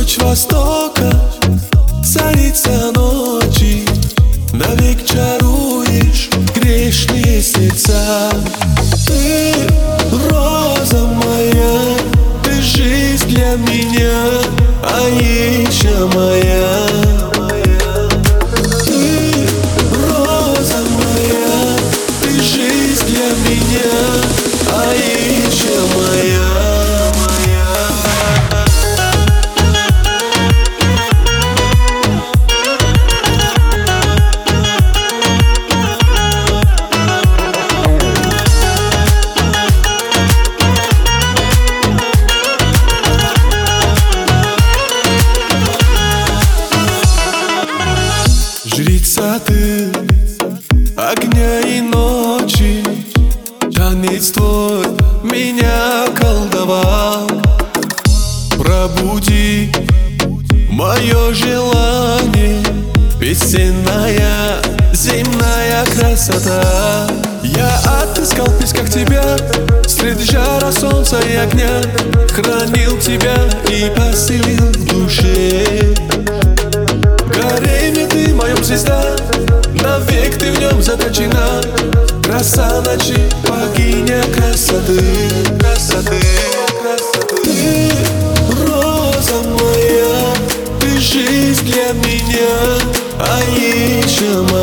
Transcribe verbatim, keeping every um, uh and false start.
Луч востока, царица ночи, навек чаруешь грешные сердца. Ты роза моя, ты жизнь для меня, Аиша моя. Ты роза моя, ты жизнь для меня, Аиша моя. Жрица ты огня и ночи, танец твой меня колдовал. Пробуди мое желание, песенная земная красота. Я отыскал в песках тебя, среди жара солнца и огня, хранил тебя и поселил в душе. Горение ты, моем звезда, навек ты в нем заточена. Краса ночи, богиня красоты, красоты, красоты. Ты роза моя, ты жизнь для меня, Аиша моя.